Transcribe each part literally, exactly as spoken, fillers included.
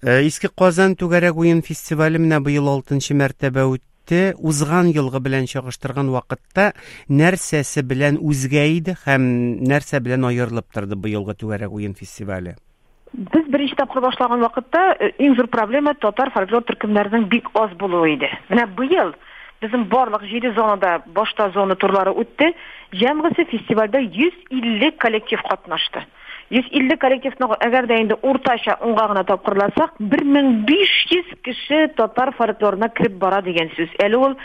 Иске Казан түгәрәк уен фестивале менә быел алтынчы мәртәбә үтте. Узган елгы белән чагыштырган вакытта нәрсәсе белән үзгә иде һәм нәрсә белән аерылып торды быелгы түгәрәк уен фестивале? Без беренче тапкыр башлаган вакытта иң зур проблема татар фольклор төркемнәренең бик аз булуы иде. Менә быел безнең барлык җиде зонада башта зона турлары үтте. Җәмгысе фестивальдә йөз илле коллектив катнашты. йөз илле коллективны әгәр дә инде уртача унга гына тапкырласак, бер мең биш йөз кеше татар фольклорына кирип бара дигән сүз. Әле ул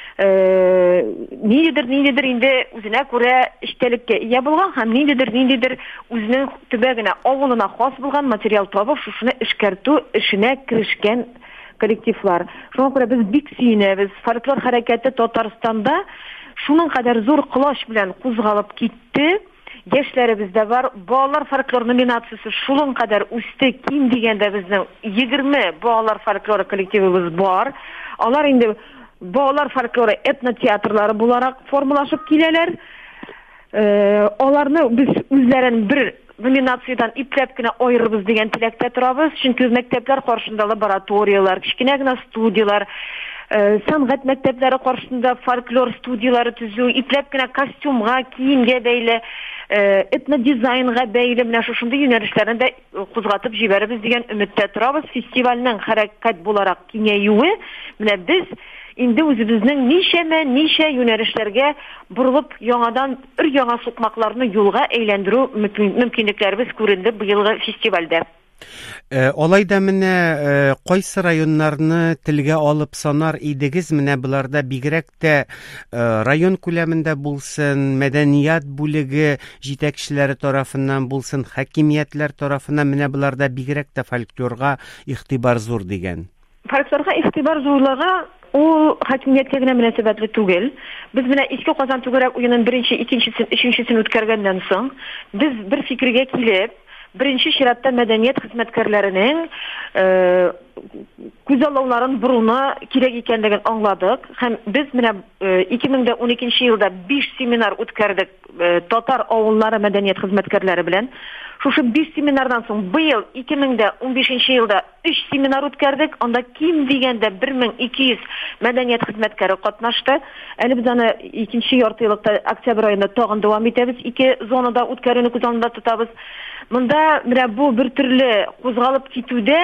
ниндидер ниндидер инде үзенә күрә эчтәлеккә ия булган һәм ниндидер ниндидер үзенең төбәгенә, авылына хас булган материал табып, шушыны эшкәртү эшенә кирешкән коллективлар. Шуңа күрә без бик сөенәбез. Фольклор хәрәкәте Татарстанда шуның кадәр зур колач белән кузгалып китте. Яшьләребез дә бар. Балалар фольклор номинациясе шуның кадәр үсте. Ким дигәндә безнең егерме балалар фольклоры коллективыбыз бар. Алар инде балалар фольклоры этнотеатрлары буларак формалашып киләләр. Аларны без үзләрен бер номинациядан ипләп кенә аерырбыз дигән теләктә торабыз. Чөнки мәктәпләр каршында лабораториялар, кичкенә генә студиялар, сәнгать мәктәпләре каршында фольклор студиялары төзү, ипләп кенә костюмга, киемгә бәйле, этнодизайнга бәйле менә шушындый юнәлешләрне дә кузгатып җибәрбез дигән өметтә торабыз. Фестивальнең хәрәкәт буларак киңәюе менә без инде үзебезнең ничәмә ничә юнәлешләргә бурылып, яңадан өр яңа сукмакларны юлга әйләндерү мөмкинлекләребез күренде быелгы фестивальдә. Алайда менә кайсы районнарны телгә алып санар идегез, менә буларда бигрәк тә район күләмендә булсын, мәдәният бүлеге җитәкчеләре тарафыннан булсын, хакимиятләр тарафыннан менә буларда бигрәк тә фольклорга игътибар зур дигән. Фольклорга игътибар зурлыгы ул хакимияткә генә мөнәсәбәтле түгел. Без менә Иске Казан түгәрәк уенын беренче, икенчесен, өченчесен үткәргәннән соң без бер фикергә килеп, беренче чиратта мәдәният хезмәткәрләренең күзаллауларын буруны кирәк икәнлеген аңладык һәм без менә ике мең уникенче елда биш семинар үткәрдек татар авыллары мәдәният хезмәткәрләре белән. Шушы биш семинардан соң быел ике мең унбишенче елда өч семинар үткәрдек. Анда ким дигәндә бер мең ике йөз мәдәният хезмәткәре катнашты. Әле без аны икенче яртыйлыкта октябрь аенда тагын дәвам итәбез. Ике зонада үткәрүне күз алдында тотабыз. Монда менә бу бер төрле кузгалып китүдә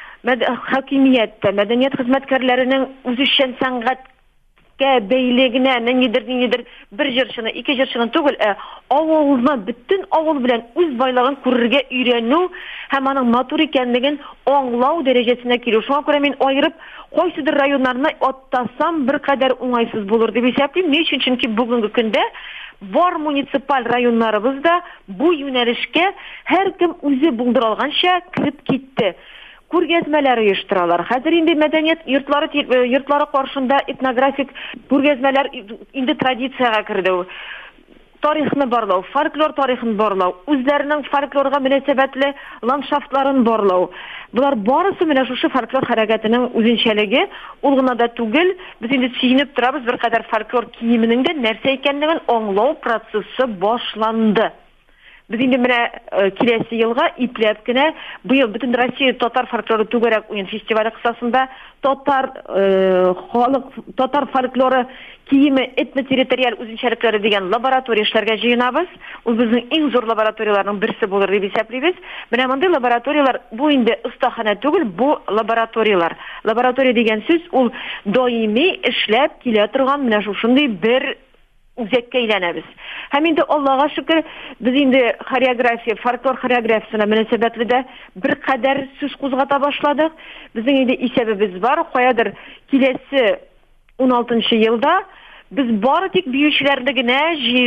хакимияттә мәдәният хезмәткәрләренең үзешчән сәнгатькә бәйлегенә ниндидер ниндидер бер җырчыны, ике җырчыны түгел, авылны, бөтен авыл белән үз байлыгын күрергә өйрәнү һәм аның матур икәнлеген аңлау дәрәҗәсенә килү. Шуңа күрә мин аерып кайсыдыр районнарны аттасам бер кадәр уңайсыз булыр дип исәплим. Ни өчен? Чөнки бүгенге көндә бар муниципаль районнарыбызда бу юнәлешкә һәркем үзе булдыра алганча кирип китте. Күргәзмәләр оештыралар. Хәзер инде мәдәният йортлары йортлары каршында этнографик күргәзмәләр инде традициягә керде. Тарихны барлау, фольклор тарихын барлау, үзләренең фольклорга мөнәсәбәтле ландшафтларын барлау. Булар барысы менә шушы фольклор хәрәкәтенең үзенчәлеге. Ул гына да түгел, без инде сөенеп торабыз, бер кадәр фольклор киеменең дә нәрсә икәнлеген аңлау процессы башланды. Без инде менә киләсе елга ипләп кенә быел бөтен Россия татар фольклоры түгәрәк уен фестивале кысасында татар халык татар фольклоры киеме этнотерриториаль үзенчәлекләре дигән лаборатория эшләргә җыенабыз. Ул безнең иң зур лабораторияларның берсе булыр дип исәплибез. Менә мондый лабораториялар бу инде остахана түгел, бу лабораториялар. Лаборатория дигән сүз ул даими эшләп килә торган менә шушындый бер үзәккә әйләнәбез. Һәм инде Аллага шөкер, без инде хореография, фольклор хореографиясына мөнәсәбәтле дә бер кадәр сүз кузгата башладык. Безнең инде исәбебез бар. Каядыр киләсе ун алтынчы елда без бары тик биючеләрне генә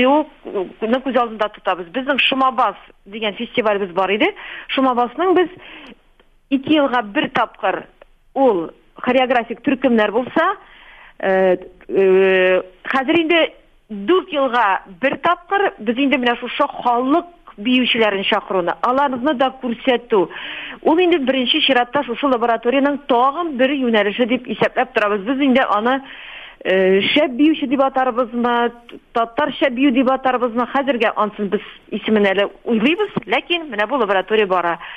җыюны күз алдында тотабыз. Безнең Шумабас дигән фестивалебез бар иде. Шумабасның без ике елга бер тапкыр ул хореографик төркемнәр булса, хәзер инде дүрт елга бер тапкыр без инде менә шушы халык биючеләрен чакыруны, аларны да күрсәтү. Ул инде беренче чиратта шушы лабораторияның тагын бер юнәлеше дип исәпләп торабыз. Без инде аны шәп биюче дип атарбызмы, татарча бию дип атарбызмы, хәзергә ансын без исемен әле уйлыйбыз, ләкин менә бу лаборатория бара.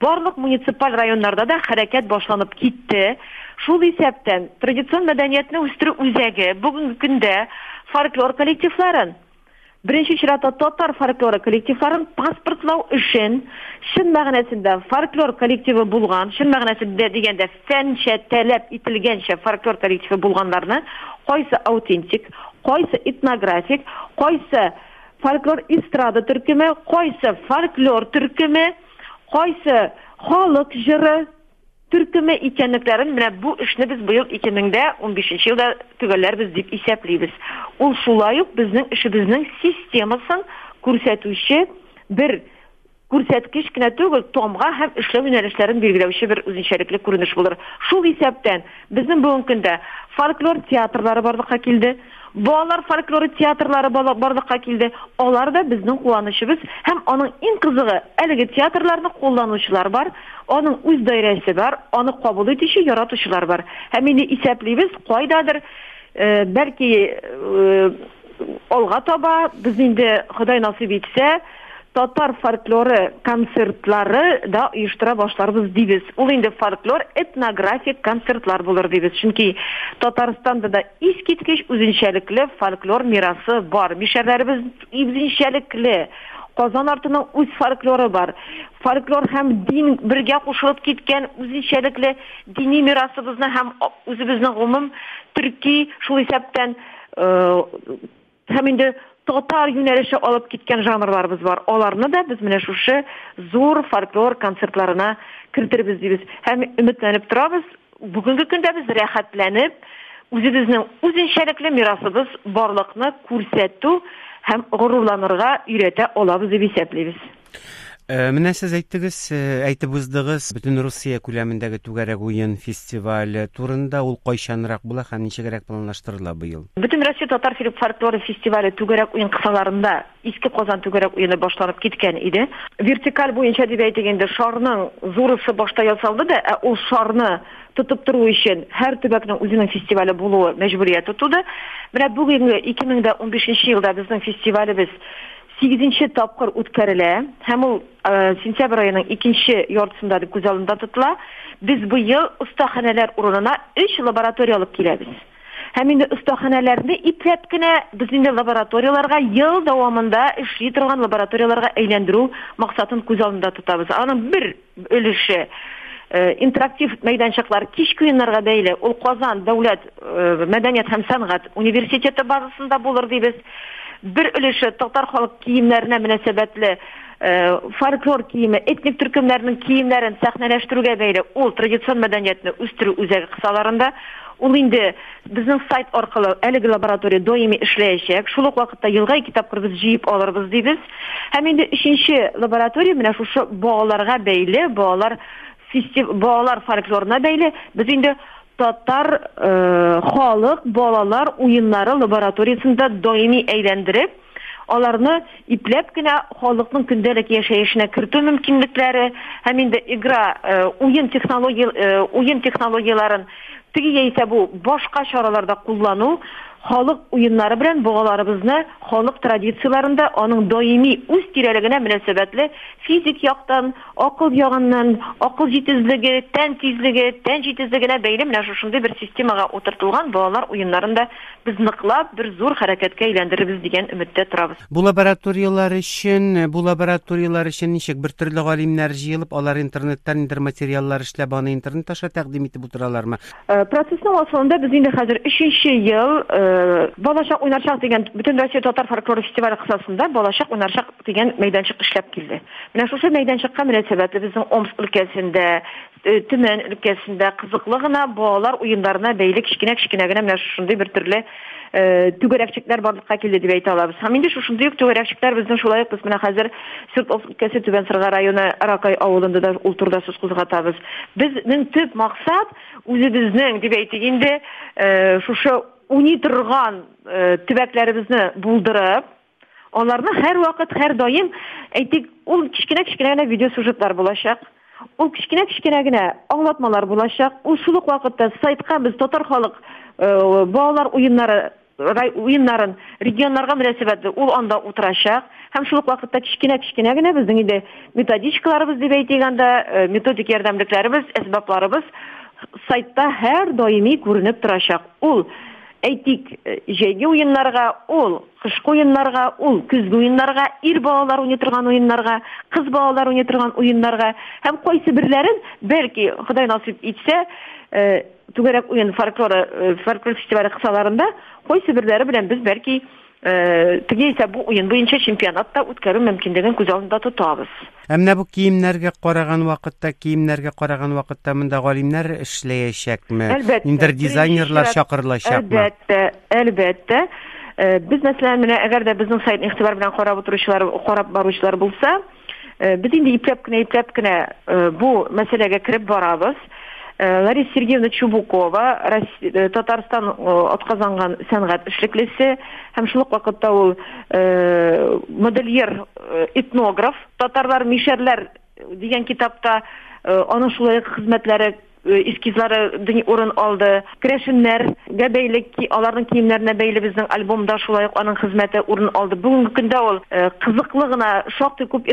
барлык муниципаль районнарда да хәрәкәт башланып китте. Шул исәптән традицион мәдәниятне үстерү үзәге бүгенге көндә фольклор коллективларын, беренче чиратта татар фольклоры коллективларын паспортлау өчен, чын мәгънәсендә фольклор коллективы булган, чын мәгънәсендә дигәндә фәнчә таләп ителгәнчә фольклор коллективы булганнарны, кайсы аутентик, кайсы этнографик, кайсы фольклор эстрада төркеме, кайсы фольклор төркеме, кайсы халык җыры төркеме икәнлекләрен, менә бу эшне без быел ике мең унбишенче елда төгәлләрбез дип исәплибез. Ул шулай ук безнең эшебезнең системасын күрсәтүче бер күрсәткеч кенә түгел, томга һәм эшләү юнәлешләрен билгеләүче бер үзенчәлекле күренеш булыр. Шул исәптән безнең бүгенге көндә фольклор театрлары барлыкка килде. Балалар фольклоры театрлары барлыкка килде. Алар да безнең куанычыбыз һәм аның иң кызыгы, әлеге театрларны кулланучылар бар, аның үз даирәсе бар, аны кабул итүче яратучылар бар. Һәм инде исәплибез кайдадыр, э, бәлки э, алга таба без инде Ходай насыйп итсә, татар фольклоры концертлары да оештыра башларбыз дибез. Ул инде фольклор этнографик концертлар булыр дибез. Чөнки Татарстанда да искиткеч үзенчәлекле фольклор мирасы бар. Мишәрләребез үзенчәлекле. Казан артының үз фольклоры бар. Фольклор һәм дин бергә кушылып киткән үзенчәлекле дини мирасыбызны һәм үзебезнең гомум төрки шул исәптән һәм инде татар юнәлеше алып киткән жанрларыбыз бар. Аларны да без менә шушы зур фольклор концертларына кертергез дибез. Һәм өметләнеп торабыз. Бүгенге көндә без рәхәтләнеп, үзебезнең үзенчәлекле мирасыбыз барлыкны күрсәтү һәм горурланырга өйрәтә алабыз дип исәплибез. Менә сез әйттегез, әйтеп уздыгыз, бөтен Русия күләмендәге түгәрәк уен фестивале турында, ул кайчанрак була һәм ничегрәк планлаштырыла быел? Бөтен Россия татар фольклоры фестивале түгәрәк уен кысаларында Иске Казан түгәрәк уены башланып киткән иде. Вертикаль буенча дип әйтгәндә шарның зурысы башта ясалды да, ә ул шарны тотып тору өчен һәр төбәкнең үзенең фестивале булуы мәҗбүрият туды. Менә бүгенге ике мең унбишенче елда безнең фестивалебез сигезенче тапкыр үткәрелә, һәм ул сентябрь аеның икенче яртысында дип күз алдында тотыла. Без быел остаханәләр урынына өч лаборатория алып киләбез. Һәм инде остаханәләрне ипләп кенә без инде лабораторияларга ел дәвамында эшли торган лабораторияларга әйләндерү максатын күз алдында тотабыз. Аның бер өлеше интерактив мәйданчыклар кичке уеннарга бәйле, ул Казан дәүләт мәдәният һәм сәнгать университеты базасында булыр дибез. Бер өлеше татар халык киемнәренә мөнәсәбәтле фольклор киеме, этник төркемнәрнең киемнәрен сәхнәләштерүгә бәйле, ул традицион мәдәниятне үстерү үзәге кысаларында. Ул инде безнең сайт аркылы әлеге лаборатория даими эшләячәк. Шул ук вакытта елга ике тапкыр без җыеп алырбыз дибез. Һәм инде өченче лаборатория менә шушы балаларга бәйле, балалар фестиваль, балалар фольклорына бәйле, без инде татар э, халык балалар уеннары лабораториясында даими әйләндереп, аларны ипләп кенә халыкның көндәлек яшәешенә кертү мөмкинлекләре һәм инде игра э, уен технология э, уен технологияларын теге яисә бу башка чараларда куллану, халык уеннары белән балаларыбызны халык традицияларында аның даими үз тирәлегенә мөнәсәбәтле физик яктан, акыл ягыннан, акыл җитезлеге, тән тизлеге, тән җитезлегенә бәйле менә шушындый бер системага утыртылган балалар уеннарында без ныклап бер зур хәрәкәткә әйләндерербез дигән өметтә торабыз. Бу лабораториялар өчен, бу лабораториялар өчен ничек бер төрле галимнәр җыелып, алар интернеттан интер материаллар эшләп, аны интернет аша тәкъдим итеп утыралармы? Процессның асылында без инде хәзер өченче ел Балачак уйнарчак дигән бөтен Россия татар фольклоры фестивале кысасында Балачак уйнарчак дигән мәйданчык эшләп килде. Менә шушы мәйданчыкка мөнәсәбәтле безнең Омск өлкәсендә, Төмән өлкәсендә кызыклы гына балалар уеннарына бәйле кичкенә-кичкенә генә менә шундый бер төрле түгәрәкчекләр барлыкка килде дип әйтә алабыз. Һәм инде шушындый ук түгәрәкчекләр безнең шулай ук без менә хәзер Свердловск өлкәсе Түбән Сырга районы Ракай авылында да ул турыда сүз кузгатабыз. Безнең төп максат үзебезнең дип әйтик инде шушы уйный торган төбәкләребезне булдырып, аларны һәр вакыт, һәр даим әйтик, ул кичкенә-кичкенә генә видео сюжетлар булачак. Ул кичкенә-кичкенә генә аңлатмалар булачак. Ул шул ук вакытта сайтка без татар халык балалар уеннары уеннарын регионнарга мөнәсәбәтле ул анда утырачак һәм шул ук вакытта кичкенә-кичкенә генә безнең инде методичкаларыбыз дип әйтгәндә, методик ярдәмлекләребез, әсбапларыбыз сайтта һәр даими күренеп торачак. Ул әйтик, җәйге уеннарга, ул кышкы уеннарга, ул көзге уеннарга, ир балалар уйный торган уеннарга, кыз балалар уйный торган уеннарга һәм кайсы бирләрен, бәлки Ходай насыйп итсә, түгәрәк уен фольклоры, фольклор фестивале кысаларында кайсы бирләре белән без бәлки теге исә бу уен буенча чемпионатта үткәрү мөмкинлеген күз алдында тотабыз. Ә менә бу киемнәргә караган вакытта, киемнәргә караган вакытта монда галимнәр эшләячәкме? Индер дизайнерлар чакырылачакмы? Әлбәттә, әлбәттә. Без мәсәлән менә әгәр дә безнең сайтны игътибар белән карап утыручылар, карап баручылар булса, без инде ипләп кенә, ипләп кенә бу мәсьәләгә кирип барабыз. Лариса Сергеевна Чубукова, Татарстан атказанган сәнгать эшлеклесе, һәм шул вакытта ул модельер, этнограф, татарлар мишәрләр дигән китапта аның шулай хезмәтләре, эскизлары урын алды. Крешеннәргә бәйле, аларның киемнәренә бәйле безнең альбомда шулай ук аның хезмәте урын алды. Бүгенге көндә ул кызыклы гына шактый күп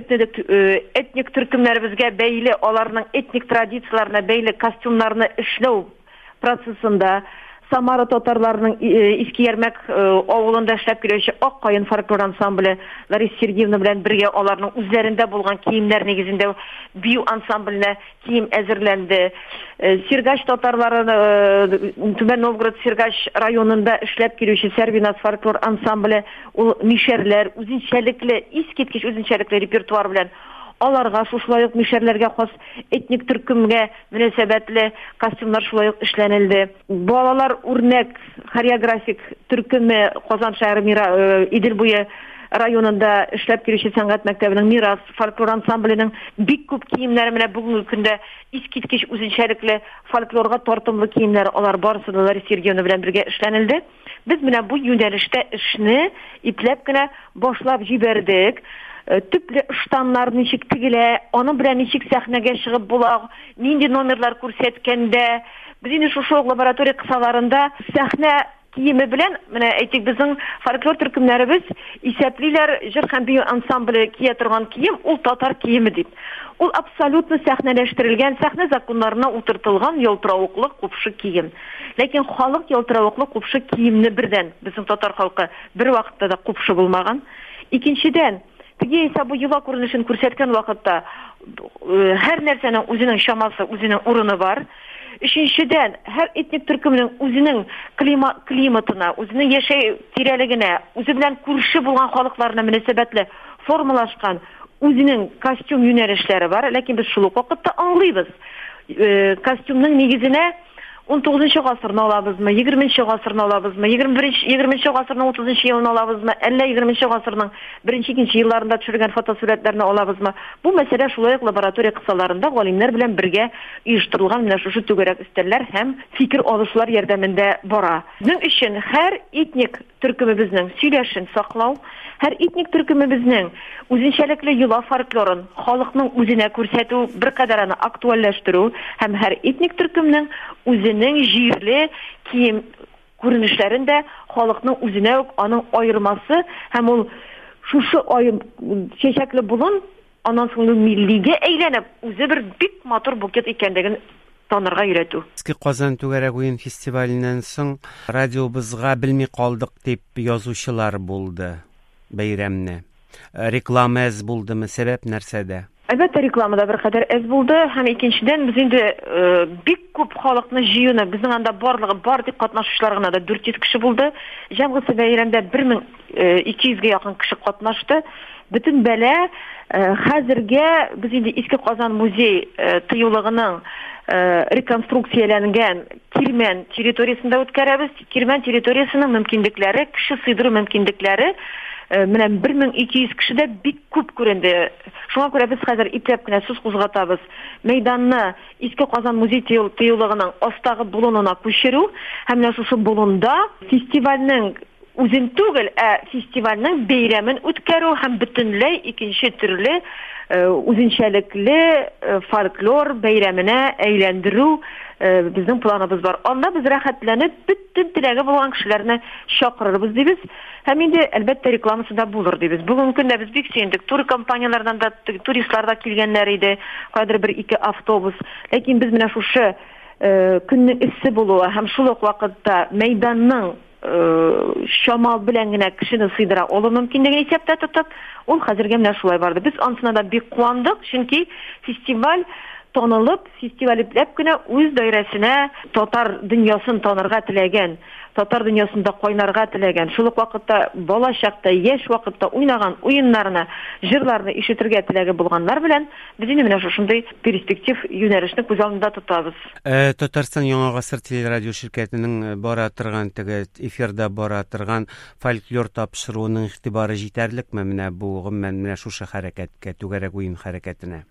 этник төркемнәребезгә бәйле, аларның этник традицияларына бәйле костюмнарны эшләү процессында Самара татарларының Иске Ярмәк авылында эшләп килүче Ак каен фольклор ансамбле Лариса Сергеевна белән бергә аларның үзләрендә булган киемнәр нигезендә бию ансамбленә кием әзерләнде. Сергач татарлары Түбән Новгород Сергач районында эшләп килүче Сәрбинас фольклор ансамбле ул мишәрләр, үзенчәлекле, искиткеч үзенчәлекле репертуар белән аларга шулай ук мишәрләргә хас этник төркемгә мөнәсәбәтле костюмнар шулай ук эшләнелде. Балалар үрнәк хореографик төркеме Казан шәһәре Мира Идел буе районында эшләп килүче сәнгать мәктәбенең Мирас фольклор ансамбленең бик күп киемнәре менә бүгенге көндә искиткеч үзенчәлекле фольклорга тартымлы киемнәр, алар барысы да Лариса Сергеевна белән бергә эшләнелде. Без менә бу юнәлештә эшне ипләп кенә башлап җибәрдек. Төпле штаннар ничек тегелә, аның белән ничек сәхнәгә чыгып була, нинди номерлар күрсәткәндә, без инде шушы лаборатория кысаларында сәхнә киеме белән, менә әйтик, безнең фольклор төркемнәребез исәплиләр җыр һәм бию ансамбле кия торган кием, ул татар киеме дип. Ул абсолютно сәхнәләштерелгән, сәхнә законнарына утыртылган ялтыравыклы купшы кием. Ләкин халык ялтыравыклы купшы киемне бердән, безнең татар халкы бер вакытта да купшы булмаган. Икенчедән, теге исә бу йола күренешен күрсәткән вакытта һәр нәрсәнең үзенең чамасы, үзенең урыны бар. Өченчедән, һәр этник төркемнең үзенең климатына, үзенең яшәй тирәлегенә, үзе белән күрше булган халыкларына мөнәсәбәтле формалашкан үзенең костюм юнәлешләре бар. Ләкин без шул вакытта аңлыйбыз. Костюмның нигезенә он тугызынчы гасырны алабызмы, егерменче гасырны алабызмы, егерменче гасырның утызынчы елын алабызмы, әллә егерменче гасырның беренче-икенче елларында төшергән фотосурәтләрне алабызмы? Бу мәсьәлә шулай ук лаборатория кысаларында галимнәр белән бергә оештырылган менә шушы түгәрәк өстәлләр һәм фикер алышлар ярдәмендә бара. Безнең өчен һәр этник төркемебезнең сөйләшен саклау, һәр этник төркемебезнең үзенчәлекле йола фольклорын халыкның үзенә күрсәтү, беркадәр аны актуальләштерү һәм һәр этник төркемнең үзенең җирле кием күренешләрендә халыкның үзенә үк аның аермасы һәм ул шушы айым чәчәкле булын аннан соң миллигә әйләнеп үзе бер бик матур букет икәнлеген танырга өйрәтү. Иске Казан түгәрәк уен фестиваленнән соң радиобызга белми калдык дип язучылар булды бәйрәмне. Реклама әз булдымы, сәбәп нәрсәдә? Әлбәттә, рекламада бер кадәр әз булды һәм икенчедән без инде бик күп халыкны җыюны, безнең анда барлыгы бар дип катнашучылар гына да дүрт йөз кеше булды. Җәмгыятьче бәйрәмдә бер мең ике йөзгә якын кеше катнашты. Бөтен бәлә хәзергә без инде Иске Казан музей тыюлыгының реконструкцияләнгән Кирмән территориясендә үткәрәбез. Кирмән территориясының мөмкинлекләре, кеше сыйдыру мөмкинлекләре менә бер мең ике йөз кешедә бик күп күренде. Шуңа күрә без хәзер ипләп кенә сүз кузгатабыз. Мәйданны Иске Казан музей тыюлыгының астагы болонына күчерү һәм менә шушы болында фестивальнең үзен түгел, ә фестивальнең бәйрәмен үткәрү һәм бөтенләй икенче төрле үзенчәлекле фольклор бәйрәменә әйләндерү безнең планыбыз бар. Анда без рәхәтләнеп бөтен теләге булган кешеләрне чакырырбыз дибез. Һәм инде әлбәттә рекламасы да булыр дибез. Бүген көндә без бик сөендек. Тур компаниялардан да туристлар да килгәннәр иде. Кайдыр бер ике автобус. Ләкин без менә шушы көннең эссе булуы һәм шул ук вакытта мәйданның шамал белән генә кешене сыйдыра алу мөмкинлеген исәптә тотып, ул хәзергә менә шулай барды. Без ансына да бик куандык, чөнки фестиваль танылып, фестиваль ипләп кенә үз даирәсенә татар дөньясын танырга теләгән, татар дөньясында кайнарга теләгән, шул ук вакытта бала чакта, яшь вакытта уйнаган уеннарны, җырларны ишетергә теләге булганнар белән без инде менә шушындый перспектив юнәлешне күз алдында тотабыз. Татарстан Яңа гасыр телерадио ширкәтенең бара торган теге эфирда бара торган фольклор тапшыруының игътибары җитәрлекме менә бу гомумән менә шушы хәрәкәткә, түгәрәк уен хәрәкәтенә?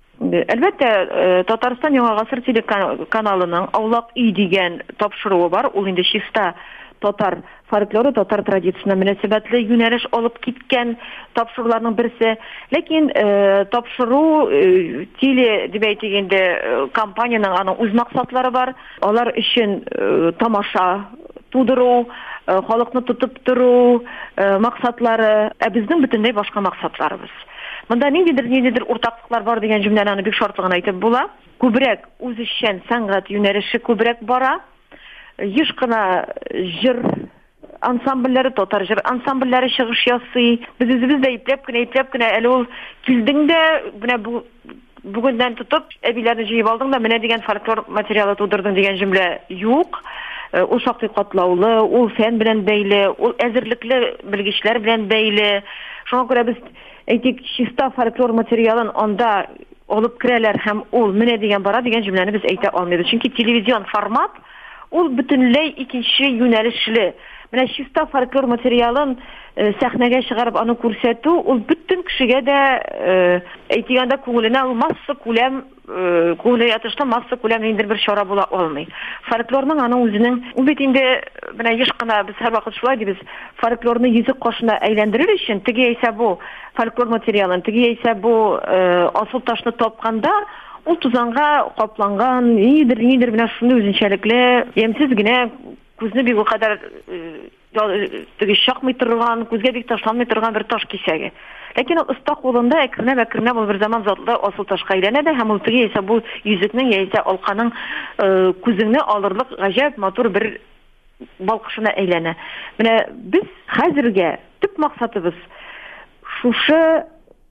Әлбәттә, Татарстан Яңа гасыр телеканалының Аулак өй дигән тапшыруы бар. Ул инде чиста татар фольклоры, татар традициясенә мөнәсәбәтле юнәлеш алып киткән тапшыруларның берсе. Ләкин тапшыру теле дип әйтгәндә компаниянең аның үз максатлары бар. Алар өчен тамаша тудыру, халыкны тотып тору максатлары, ә безнең бөтенләй башка максатларыбыз. Монда ниндидер ниндидер уртаклыклар бар дигән җөмләне аны бик шартлы гына әйтеп була. Күбрәк үзешчән сәнгать юнәлеше күбрәк бара. Еш кына җыр ансамбльләре, татар җыр ансамбльләре чыгыш ясый. Без үзебез дә ипләп кенә, ипләп кенә әле ул килдең дә менә бу бүгеннән тотып әбиләрне җыеп алдың да менә дигән фольклор материалы тудырдың дигән җөмлә юк. Ул шактый катлаулы, ул фән белән бәйле, ул әзерлекле белгечләр белән бәйле. Шуңа күрә без әйтик, чиста фольклор материалын анда алып керәләр һәм ул менә дигән бара дигән җөмләне без әйтә алмыйбыз. Чөнки телевизион формат ул бөтенләй икенче юнәлешле. Менә чиста фольклор материалын сәхнәгә чыгарып аны күрсәтү, ул бөтен кешегә дә әйтгәндә күңеленә ул масса күләм, күңелгә ятышлы масса күләм инде бер чара була алмый. Фольклорның аның үзенең, ул бит инде менә еш кына без һәр вакыт шулай дибез, фольклорны йөзек кашына әйләндерер өчен теге яисә бу фольклор материалын, теге яисә бу асыл ташны тапканда ул тузанга капланган, нидер нидер менә шундый үзенчәлекле, ямьсез генә күзне бик кадәр теге шакмый торган, күзгә бик ташланмый торган бер таш кисәге. Ләкин ул оста кулында әкренләп-әкренләп ул бер заман затлы асыл ташка әйләнә дә һәм ул теге яисә бу йөзекнең яисә алканың күзеңне алырлык гаҗәп матур бер балкышына әйләнә. Менә без хәзергә төп максатыбыз шушы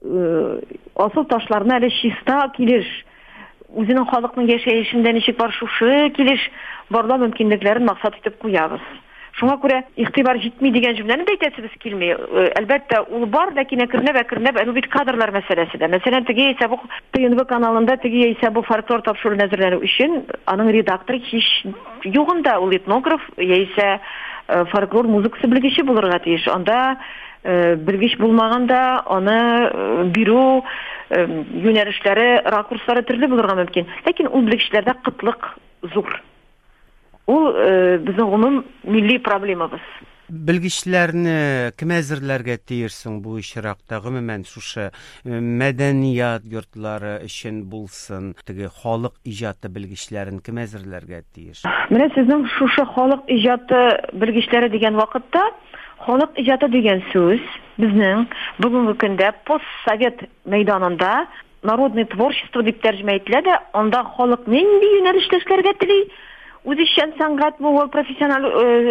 асыл ташларны әле чиста килеш, үзенең халыкның яшәешендә ничек бар шушы килеш барлау мөмкинлекләрен максат итеп куябыз. Шуңа күрә игътибар җитми дигән җөмләне дә әйтәсебез килми. Әлбәттә ул бар, ләкин әкренләп-әкренләп әле бит кадрлар мәсьәләсе дә. Мәсәлән, теге яисә бу ТНВ каналында теге яисә бу фольклор тапшыруын әзерләнү өчен аның редакторы һич югында, ул этнограф яисә фольклор музыкасы белгече булырга тиеш. Анда белгеч булмаганда аны бирү юнәлешләре, ракурслары төрле булырга мөмкин. Ләкин ул белгечләрдә кытлык зур. Ул безнең гомум милли проблемабыз. Белгечләрне кем әзерләргә тиешсең бу очракта? Гомумән шушы мәдәният йортлары өчен булсын, теге халык иҗаты белгечләрен кем әзерләргә тиеш? Менә сезнең шушы халык иҗаты белгечләре дигән вакытта, халык иҗаты дигән сүз безнең бүгенге көндә постсовет мәйданында народный творчество дип тәрҗемә ителә дә, анда халык нинди юнәлештә эшләргә тели? Үзешчән сәнгать бу, профессиональ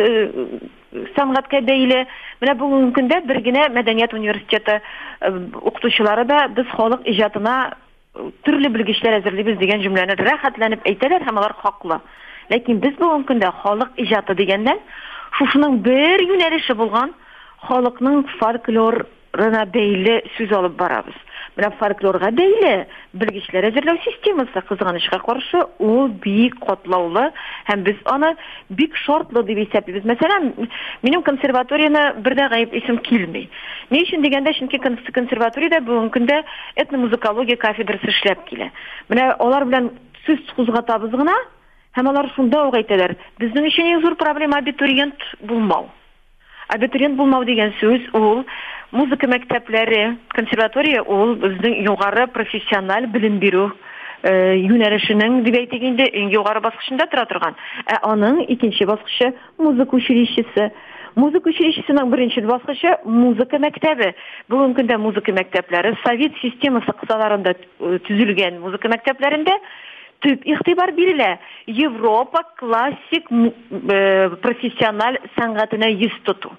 сәнгатькә бәйле. Менә бүгенге көндә бер генә мәдәният университеты укытучылары да без халык иҗатына төрле белгечләр әзерлибез дигән җөмләне рәхәтләнеп әйтәләр һәм алар хаклы. Ләкин без бүгенге көндә халык иҗаты дигәндән шушының бер юнәлеше булган халыкның фольклорына бәйле сүз алып барабыз. Менә фольклорга бәйле белгечләр әзерләү системасы, кызганычка каршы, ул бик катлаулы һәм без аны бик шартлы дип исәплибез. Мәсәлән, минем консерваторияны бердә гаеп исем килми. Ни өчен дигәндә, чөнки консерваториядә бүгенге көндә этномузыкология кафедрасы эшләп килә. Менә алар белән сүз кузгатабыз гына, һәм алар шунда ук әйтәләр, безнең өчен иң зур проблема абитуриент булмау. Абитуриент булмау дигән сүз ул музыка мәктәпләре, консерватория ул безнең югары профессиональ белем бирү юнәлешенең дип әйтик инде иң югары баскычында тора торган. Ә аның икенче баскычы музыка училищесы. Музыка училищесының беренче баскычы музыка мәктәбе. Бүген көндә музыка мәктәпләре Совет системасы кысаларында төзелгән музыка мәктәпләрендә төп игътибар бирелә. Европа классик профессиональ сәнгатенә йөз тоту.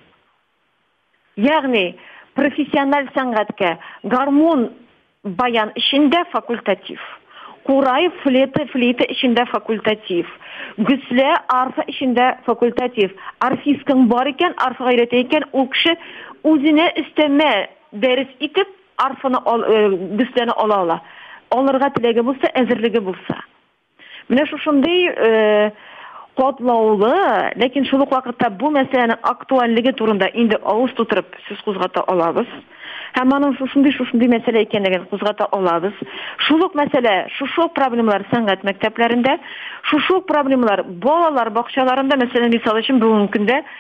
Ягъни профессиональ сәнгатькә гармон баян эчендә факультатив. Курай флейта флейта эчендә факультатив. Гүсле арфа эчендә факультатив. Арфискың бар икән, арфа гайрәте икән, ул кеше үзенә өстәмә дәрес итеп арфаны гүсләне ала ала. Алырга теләге булса, әзерлеге булса. Менә шушындый катлаулы, ләкин шул ук вакытта бу мәсьәләнең актуальлеге турында инде авыз тутырып сүз кузгата алабыз. Һәм аның шушындый-шушындый мәсьәлә икәнлеген кузгата алабыз. Шул ук мәсьәлә, шушы проблемалар сәнгать мәктәпләрендә, шушы проблемалар балалар бакчаларында, мәсәлән, мисал өчен бүгенге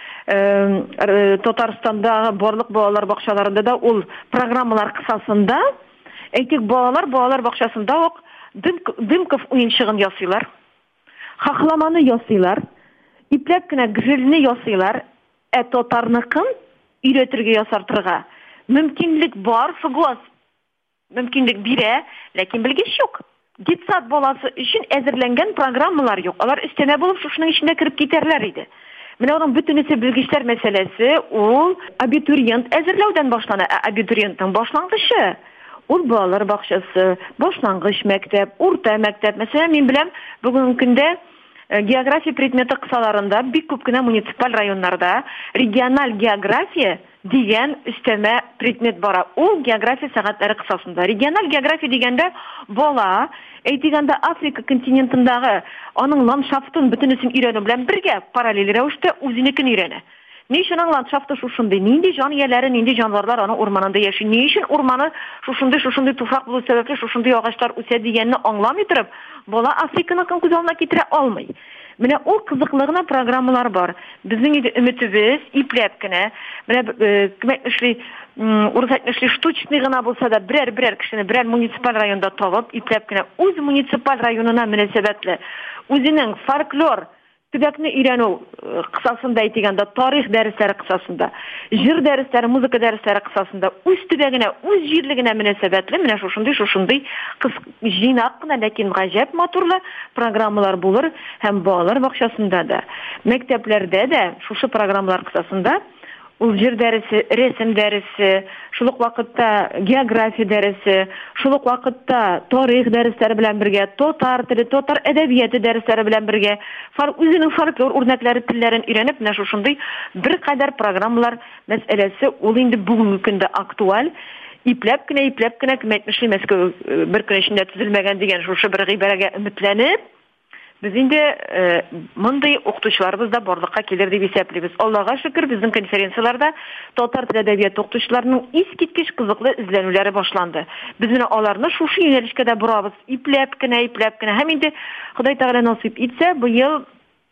көндә Татарстанда барлык балалар бакчаларында да ул программалар кысасында, әйтик, балалар балалар бакчасында ук Дымков уенчыгын ясыйлар. Хахламаны ясыйлар, ипләп кенә грильне ясыйлар, ә татарныкын өйрәтергә ясартырга мөмкинлек бар, соглас. Мөмкинлек бирә, ләкин белгеч юк. Детсад баласы өчен әзерләнгән программалар юк. Алар өстәмә булып шушының эчендә кирип китәрләр иде. Менә аның бөтенесе белгечләр мәсьәләсе ул абитуриент әзерләүдән башлана. Ә абитуриентның башлангычы ул балалар бакчасы, башлангыч мәктәп, урта мәктәп. Мәсәлән, мин беләм, бүген көндә география предметы кысаларында бик күп кенә муниципаль районнарда региональ география дигән өстәмә предмет бара. Ул география сәгатьләре кысасында. Региональ география дигәндә бала, әйтгәндә Африка континентындагы аның ландшафтын бөтенесен өйрәнү белән бергә параллель рәвештә үзенекен өйрәнә. Ни өчен аның ландшафты шушындый, нинди җан ияләре, нинди җанварлар аның урманында яши, ни өчен урманы шушындый-шушындый туфрак булу сәбәпле шушындый агачлар үсә дигәнне аңламый торып, бала Африканы күз алдына китерә алмый. Менә ул кызыклыгына программалар бар. Безнең инде өметебез ипләп кенә, менә кемәк эшли, урыс әйтмешли штучный гына булса да берәр-берәр кешене берәр муниципаль районда табып, ипләп кенә үз муниципаль районына мөнәсәбәтле үзенең фольклор төбәкне өйрәнү кысасында әйтгәндә тарих дәресләре кысасында, җыр дәресләре, музыка дәресләре кысасында үз төбәгенә, үз җирлегенә мөнәсәбәтле менә шушындый-шушындый җыйнак кына, ләкин гаҗәп матурлы программалар булыр һәм балалар бакчасында да, мәктәпләрдә дә шушы программалар кысасында ул җир дәресе, рәсем дәресе, шул ук вакытта география дәресе, шул ук вакытта тарих дәресләре белән бергә, татар теле, татар әдәбияты дәресләре белән бергә, үзенең фольклор үрнәкләре телләрен өйрәнеп, менә шушындый беркадәр программалар мәсьәләсе ул инде бүгенге көндә актуаль. Ипләп кенә, ипләп кенә кем әйтмешли, Мәскәү бер көн эчендә төзелмәгән дигән шушы бер гыйбарәгә өметләнеп, biz инде мондый укытучыларыбыз да барлыкка килер дип исәплибез. Аллага шөкер, безнең конференцияларда татар теле әдәбияты укытучыларының искиткеч кызыклы эзләнүләре башланды. Без менә аларны шушы юнәлешкә дә бурабыз. Ипләп кенә, ипләп кенә. Һәм инде Ходай Тәгалә насыйп итсә, быел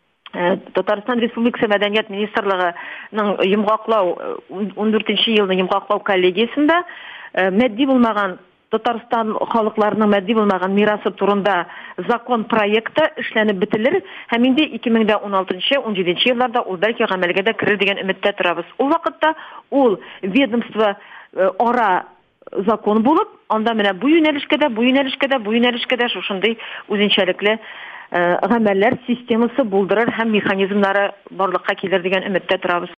Татарстан Республикасы Мәдәният министрлыгының йомгаклау ундүртенче елның йомгаклау коллегиясендә матди булмаган Татарстан халыкларының матди булмаган мирасы турында закон проекты эшләнеп бетелер һәм инде ике мең уналтынчы - унҗиденче елларда ул бәлки гамәлгә дә керер дигән өметтә торабыз. Ул вакытта ул ведомство ара закон булып, анда менә бу юнәлешкә дә, бу юнәлешкә дә, бу юнәлешкә дә шушындый үзенчәлекле гамәлләр системасы булдырыр һәм механизмнары барлыкка килер дигән өметтә торабыз.